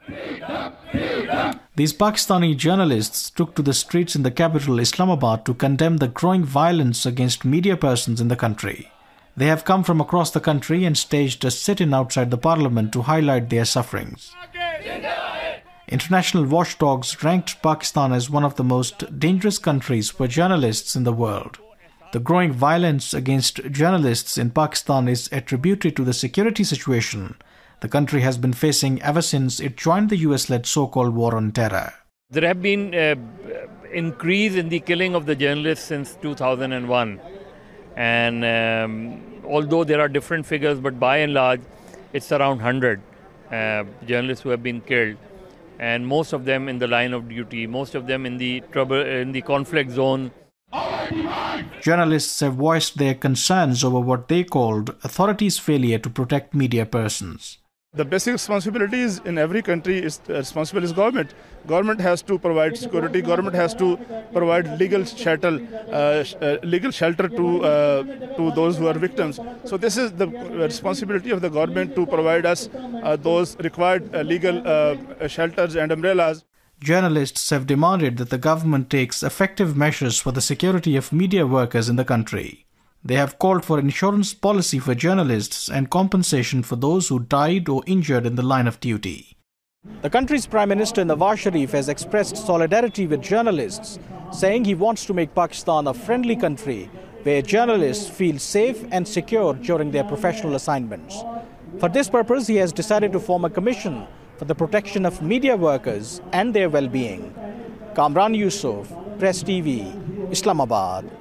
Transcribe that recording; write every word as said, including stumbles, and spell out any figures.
These Pakistani journalists took to the streets in the capital Islamabad to condemn the growing violence against media persons in the country. They have come from across the country and staged a sit-in outside the parliament to highlight their sufferings. International watchdogs ranked Pakistan as one of the most dangerous countries for journalists in the world. The growing violence against journalists in Pakistan is attributed to the security situation the country has been facing ever since it joined the U S-led so-called war on terror. There have been uh, increase in the killing of the journalists since two thousand one. And um, although there are different figures, but by and large, it's around one hundred uh, journalists who have been killed. And most of them in the line of duty, most of them in the trouble, in the conflict zone. Journalists have voiced their concerns over what they called authorities' failure to protect media persons. The basic responsibilities in every country is uh, responsible is government. Government has to provide security. Government has to provide legal shelter, uh, sh- uh, legal shelter to uh, to those who are victims. So this is the responsibility of the government to provide us uh, those required uh, legal uh, shelters and umbrellas. Journalists have demanded that the government takes effective measures for the security of media workers in the country. They have called for insurance policy for journalists and compensation for those who died or injured in the line of duty. The country's Prime Minister Nawaz Sharif has expressed solidarity with journalists, saying he wants to make Pakistan a friendly country where journalists feel safe and secure during their professional assignments. For this purpose, he has decided to form a commission for the protection of media workers and their well-being. Kamran Yusuf, Press T V, Islamabad.